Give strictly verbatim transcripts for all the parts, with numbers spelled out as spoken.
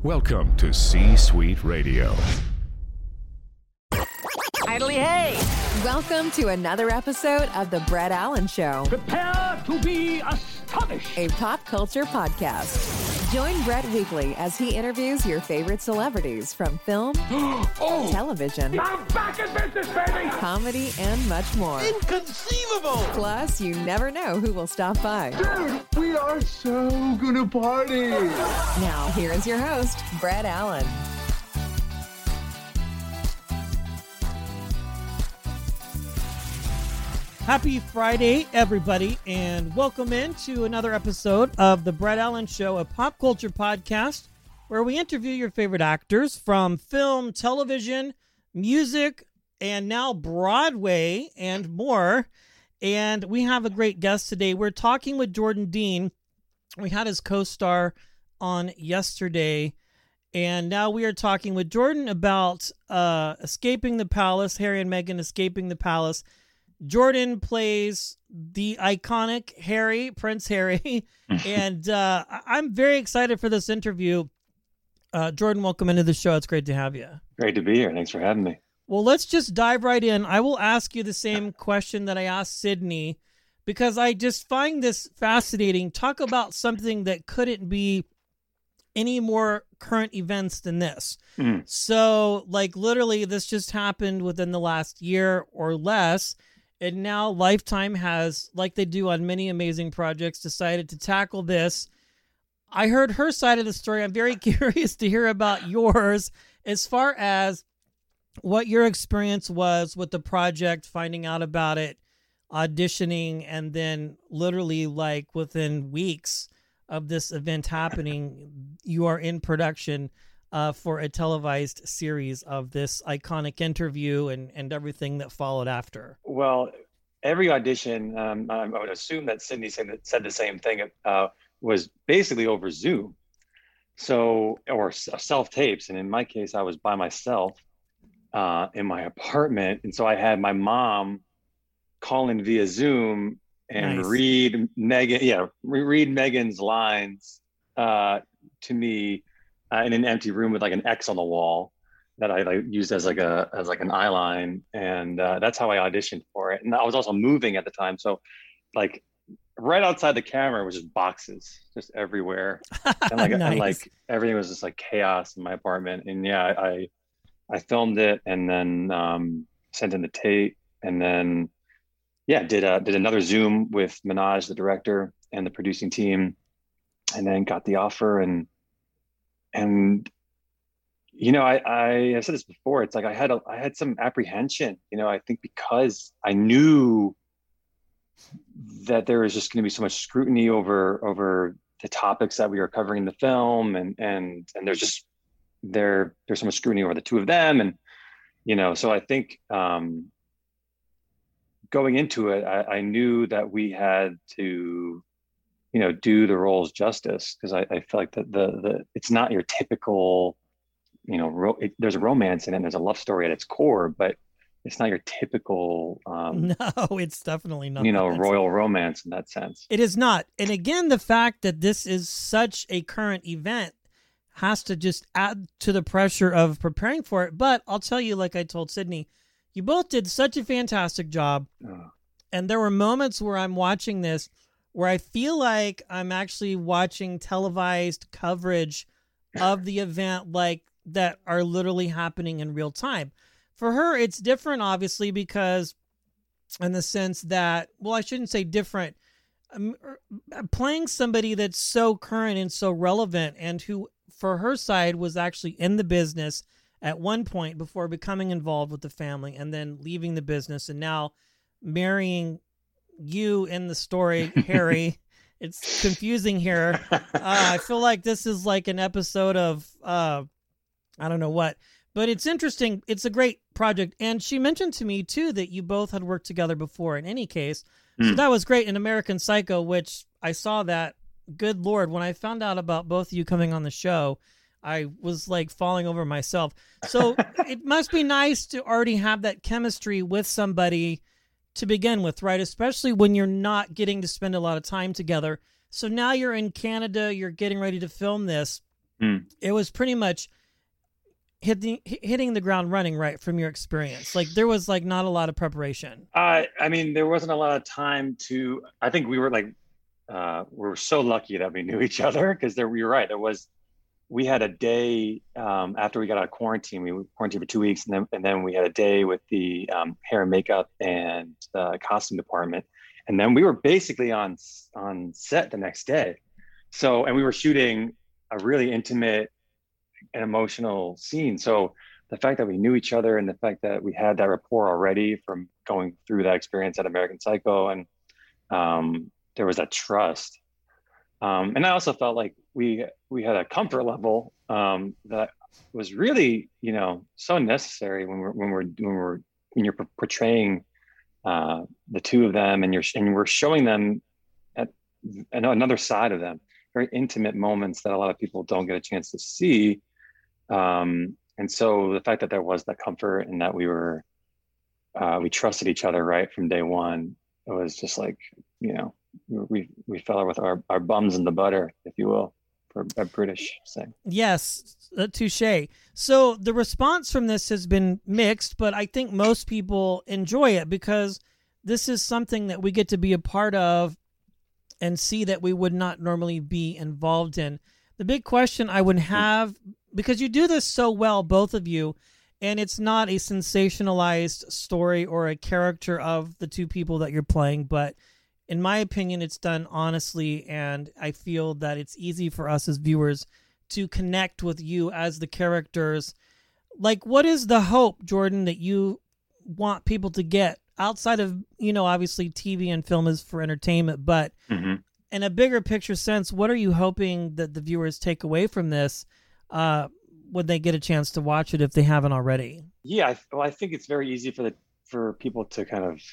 Welcome to C-Suite Radio. Idly hey! Welcome to another episode of The Brett Allen Show, Prepare to be astonished! a pop culture podcast. Join Brett weekly as he interviews your favorite celebrities from film, oh, television, I'm back in business, baby! comedy, and much more. Inconceivable! Plus, you never know who will stop by. Dude, we are so gonna party! Now, here is your host, Brett Allen. Happy Friday, everybody, and welcome into another episode of The Brett Allen Show, a pop culture podcast where we interview your favorite actors from film, television, music, and now Broadway and more. And we have a great guest today. We're talking with Jordan Dean. We had his co-star on yesterday, and now we are talking with Jordan about uh, Escaping the Palace, Harry and Meghan Escaping the Palace. Jordan plays the iconic Harry, Prince Harry, and uh, I'm very excited for this interview. Uh, Jordan, welcome into the show. It's great to have you. Great to be here. Thanks for having me. Well, let's just dive right in. I will ask you the same question that I asked Sydney, because I just find this fascinating. Talk about something that couldn't be any more current events than this. Mm. So, like, literally, this just happened within the last year or less. And now Lifetime has, like they do on many amazing projects, decided to tackle this. I heard her side of the story. I'm very curious to hear about yours as far as what your experience was with the project, finding out about it, auditioning, and then literally like within weeks of this event happening, you are in production Uh, for a televised series of this iconic interview and, and everything that followed after. Well, every audition, um, I would assume that Sydney said, said the same thing, uh, was basically over Zoom. So, or self-tapes. And in my case, I was by myself uh, in my apartment. And so I had my mom call in via Zoom and Nice. read Meghan, yeah, re- read Meghan's lines uh, to me. Uh, in an empty room with like an X on the wall that I like used as like a as like an eye line, and uh, that's how I auditioned for it. And I was also moving at the time, so like right outside the camera was just boxes just everywhere, and like Nice. and like everything was just like chaos in my apartment. And yeah, I I filmed it and then um, sent in the tape, and then yeah did a, did another Zoom with Minaj, the director, and the producing team, and then got the offer. and. And, you know, I, I, I said this before, it's like I had a, I had some apprehension, you know, I think because I knew that there was just going to be so much scrutiny over, over the topics that we were covering in the film. And, and, and there's just, there, there's so much scrutiny over the two of them. And, you know, so I think um, going into it, I, I knew that we had to, you know, do the roles justice, because I, I feel like that the, the, it's not your typical, you know, ro- it, there's a romance in it, and there's a love story at its core, but it's not your typical, um, No, it's definitely not. you know, That's- royal romance in that sense. It is not. And again, the fact that this is such a current event has to just add to the pressure of preparing for it. But I'll tell you, like I told Sydney, you both did such a fantastic job. Oh. And there were moments where I'm watching this where I feel like I'm actually watching televised coverage of the event, like that are literally happening in real time. For her, it's different, obviously, because in the sense that, well, I shouldn't say different, um, playing somebody that's so current and so relevant, and who, for her side, was actually in the business at one point before becoming involved with the family and then leaving the business and now marrying you in the story, Harry. It's confusing here. Uh, I feel like this is like an episode of, uh, I don't know what, but it's interesting. It's a great project. And she mentioned to me, too, that you both had worked together before in any case. Mm. So that was great in American Psycho, which I saw that. Good Lord, when I found out about both of you coming on the show, I was like falling over myself. So it must be nice to already have that chemistry with somebody to begin with, right? Especially when you're not getting to spend a lot of time together. So now you're in Canada, you're getting ready to film this. Mm. it was pretty much hitting hitting the ground running, right, from your experience. Like there was like not a lot of preparation. Uh, I mean, there wasn't a lot of time to. I think we were like, uh, we were so lucky that we knew each other because there. You're right. There was. We had a day um, after we got out of quarantine. We were quarantined for two weeks, and then and then we had a day with the um, hair and makeup and uh, costume department, and then we were basically on on set the next day. So, and we were shooting a really intimate and emotional scene. So, the fact that we knew each other and the fact that we had that rapport already from going through that experience at American Psycho, and um, there was that trust. Um, and I also felt like we we had a comfort level um, that was really, you know, so necessary when we're when we're when we're when you're portraying uh, the two of them, and you're and we're showing them at another side of them, very intimate moments that a lot of people don't get a chance to see. Um, and so the fact that there was that comfort and that we were uh, we trusted each other right from day one, it was just like, you know. We we fell with our, our bums in the butter, if you will, for a British saying. Yes, uh, touche. So the response from this has been mixed, but I think most people enjoy it because this is something that we get to be a part of and see that we would not normally be involved in. The big question I would have, because you do this so well, both of you, and it's not a sensationalized story or a character of the two people that you're playing, but in my opinion, it's done honestly, and I feel that it's easy for us as viewers to connect with you as the characters. Like, what is the hope, Jordan, that you want people to get outside of, you know, obviously T V and film is for entertainment, but mm-hmm. in a bigger picture sense, what are you hoping that the viewers take away from this uh, when they get a chance to watch it if they haven't already? Yeah, I, well, I think it's very easy for the for people to kind of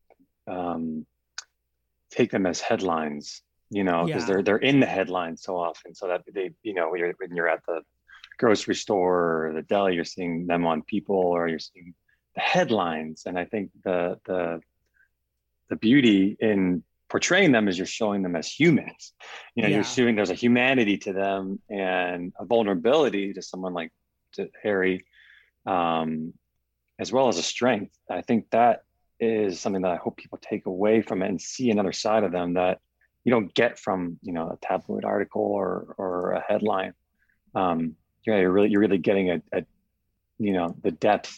um, take them as headlines, you know, because Yeah. they're they're in the headlines so often. So that they, you know, when you're, when you're at the grocery store or the deli, you're seeing them on People, or you're seeing the headlines. And I think the the the beauty in portraying them is you're showing them as humans. You know, Yeah. you're showing there's a humanity to them and a vulnerability to someone like to Harry, um, as well as a strength. I think that is something that I hope people take away from it and see another side of them that you don't get from, you know, a tabloid article or or a headline. Um, yeah, you're really you're really getting a, a you know, the depth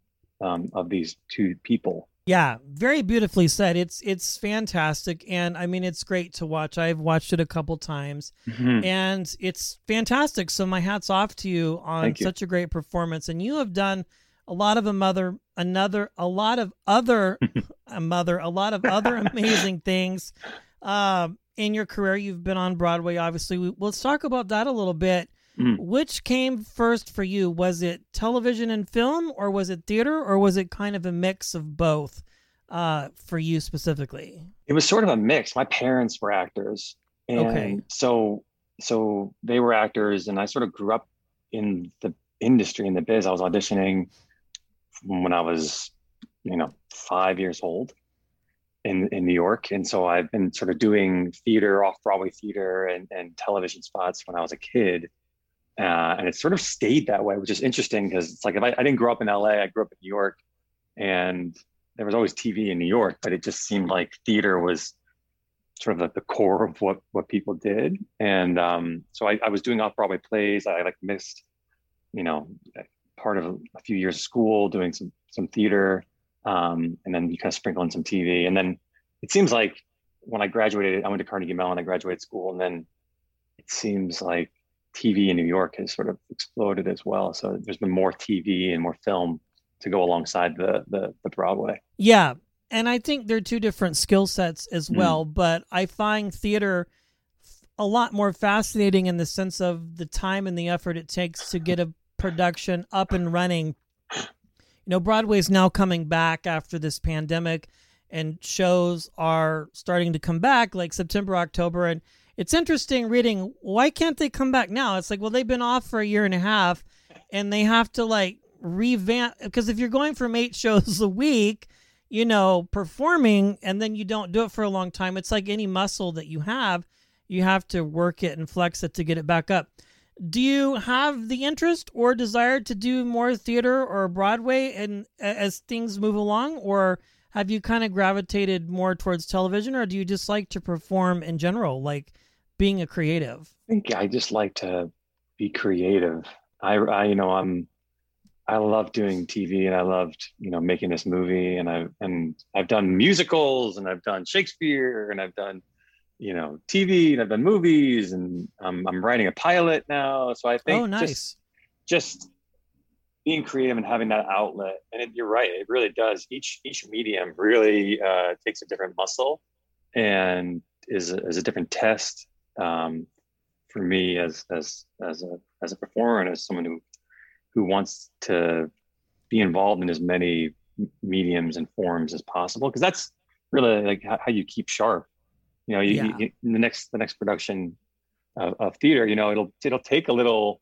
um, of these two people. Yeah, very beautifully said. It's it's fantastic, and I mean it's great to watch. I've watched it a couple times, Mm-hmm. and it's fantastic. So my hat's off to you on Thank you. such a great performance. And you have done a lot of a mother, another, a lot of other, a mother, a lot of other amazing things um, in your career. You've been on Broadway, obviously. We, let's talk about that a little bit. Mm. Which came first for you? Was it television and film, or was it theater, or was it kind of a mix of both uh, for you specifically? It was sort of a mix. My parents were actors, and Okay. so so they were actors, and I sort of grew up in the industry, in the biz. I was auditioning when I was, you know, five years old in in New York, and so I've been sort of doing theater, off-Broadway theater, and and television spots when I was a kid. Uh, and it sort of stayed that way, which is interesting because it's like if I, I didn't grow up in L A, I grew up in New York, and there was always T V in New York, but it just seemed like theater was sort of at the core of what what people did. And um, so I, I was doing off-Broadway plays. I like missed, you know, part of a few years of school doing some some theater, um, and then you kind of sprinkle in some T V. And then it seems like when I graduated, I went to Carnegie Mellon, I graduated school, and then it seems like T V in New York has sort of exploded as well. So there's been more T V and more film to go alongside the the, the Broadway. Yeah, and I think they're two different skill sets as Mm. well, but I find theater a lot more fascinating in the sense of the time and the effort it takes to get a production up and running. You know, Broadway's now coming back after this pandemic, and shows are starting to come back like September, October, and it's interesting reading, why can't they come back now? It's like, well, they've been off for a year and a half, and they have to like revamp, because if you're going from eight shows a week, you know, performing, and then you don't do it for a long time, it's like any muscle that you have, you have to work it and flex it to get it back up. do you have the interest or desire to do more theater or Broadway and as things move along, or have you kind of gravitated more towards television, or do you just like to perform in general, like being a creative? I think I just like to be creative. I, I you know, I'm, I love doing T V, and I loved, you know, making this movie, and I've, and I've done musicals, and I've done Shakespeare, and I've done, you know, T V, and I've done movies, and um, I'm writing a pilot now. So I think oh, nice. just, just being creative and having that outlet. And it, you're right, it really does. Each, each medium really uh, takes a different muscle and is a, is a different test um, for me as, as, as a, as a performer and as someone who, who wants to be involved in as many mediums and forms as possible. Cause that's really like how, how you keep sharp. You know, you, yeah. you, in the next, the next production of, of theater, you know, it'll, it'll take a little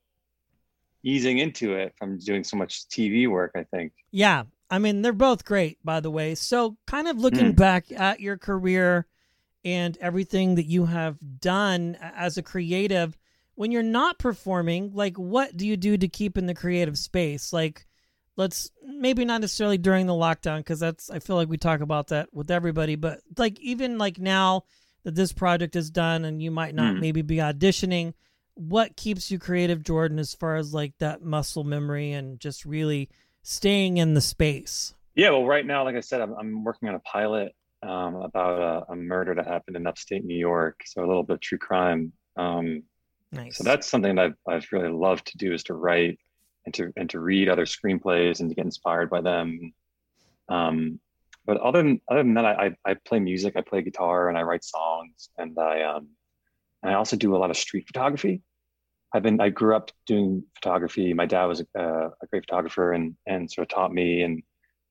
easing into it from doing so much T V work, I think. Yeah. I mean, they're both great, by the way. So kind of looking Mm. back at your career and everything that you have done as a creative, when you're not performing, like what do you do to keep in the creative space? Like, let's maybe not necessarily during the lockdown, because that's, I feel like we talk about that with everybody, but like even like now that this project is done and you might not Mm. maybe be auditioning, what keeps you creative, Jordan, as far as like that muscle memory and just really staying in the space? Yeah, well, right now, like I said, I'm, I'm working on a pilot um, about a, a murder that happened in upstate New York. So a little bit of true crime. Um, Nice. So that's something that I've, I've really loved to do, is to write and to and to read other screenplays and to get inspired by them. Um, but other than other than that, I, I play music, I play guitar, and I write songs, and I um, and I also do a lot of street photography. I've been I grew up doing photography. My dad was a, a great photographer and and sort of taught me, and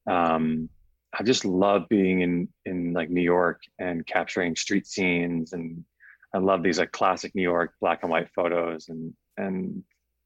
um, I just love being in in like New York and capturing street scenes, and I love these like classic New York black and white photos, and and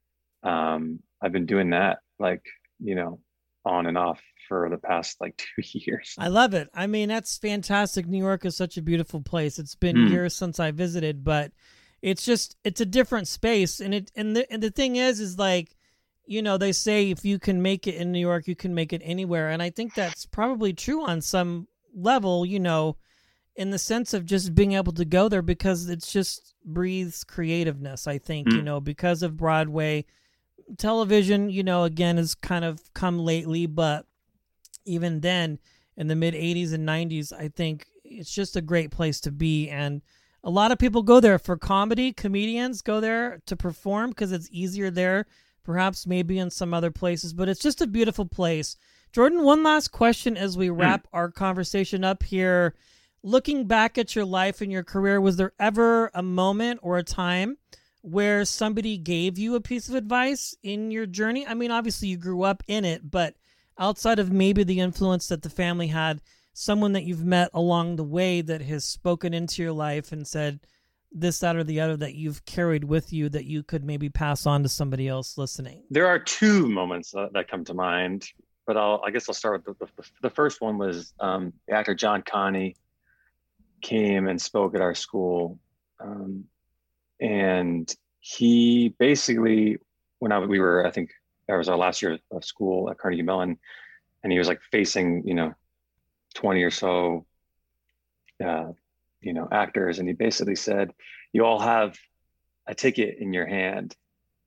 um, I've been doing that like, you know, on and off for the past like two years. I love it. I mean, that's fantastic. New York is such a beautiful place. It's been Mm. years since I visited, but it's just, it's a different space. And it, and the, and the thing is, is like, you know, they say if you can make it in New York, you can make it anywhere. And I think that's probably true on some level, you know, in the sense of just being able to go there, because it's just breathes creativeness, I think, Mm. you know, because of Broadway. Television, you know, again, has kind of come lately, but even then in the mid eighties and nineties, I think it's just a great place to be. And a lot of people go there for comedy. Comedians go there to perform because it's easier there, perhaps maybe in some other places, but it's just a beautiful place. Jordan, one last question as we wrap our conversation up here. Looking back at your life and your career, was there ever a moment or a time where somebody gave you a piece of advice in your journey? I mean, obviously you grew up in it, but outside of maybe the influence that the family had, someone that you've met along the way that has spoken into your life and said this, that, or the other that you've carried with you that you could maybe pass on to somebody else listening? There are two moments that, that come to mind, but I'll, I guess I'll start with the, the, the first one was um, the actor John Connie came and spoke at our school. Um, and he basically, when I, we were, I think that was our last year of school at Carnegie Mellon, and he was like facing, you know, twenty or so, uh, you know, actors. And he basically said, you all have a ticket in your hand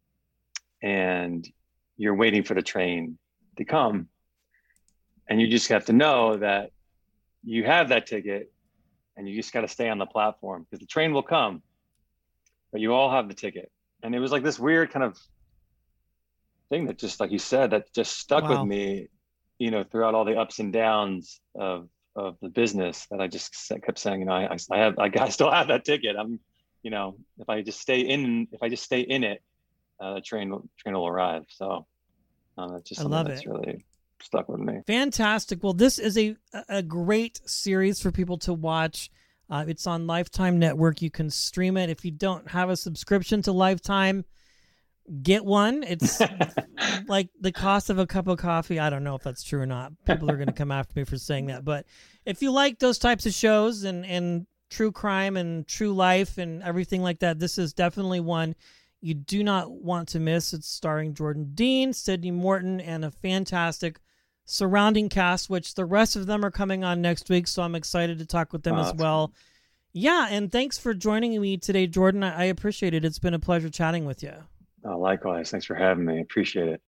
and you're waiting for the train to come. And you just have to know that you have that ticket and you just got to stay on the platform because the train will come, but you all have the ticket. And it was like this weird kind of thing that just, like you said, that just stuck Wow. with me, you know, throughout all the ups and downs of, of the business, that I just kept saying, you know, I, I have, I, I still have that ticket. I'm, you know, if I just stay in, if I just stay in it, uh, the train, train will arrive. So uh, that's just I something love that's it. really stuck with me. Fantastic. Well, this is a a great series for people to watch. Uh, it's on Lifetime Network. You can stream it. If you don't have a subscription to Lifetime, get one. It's like the cost of a cup of coffee. I don't know if that's true or not. People are going to come after me for saying that. But if you like those types of shows and, and true crime and true life and everything like that, this is definitely one you do not want to miss. It's starring Jordan Dean, Sidney Morton, and a fantastic surrounding cast, which the rest of them are coming on next week, so I'm excited to talk with them Oh, as well. Yeah, and thanks for joining me today, Jordan. I, I appreciate it. It's been a pleasure chatting with you. Oh, likewise. Thanks for having me. Appreciate it.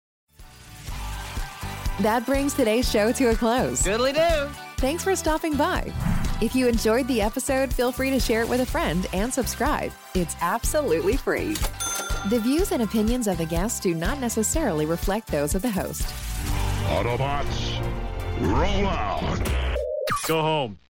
That brings today's show to a close. Diddly do. Thanks for stopping by. If you enjoyed the episode, feel free to share it with a friend and subscribe. It's absolutely free. The views and opinions of the guests do not necessarily reflect those of the host. Autobots, roll out. Go home.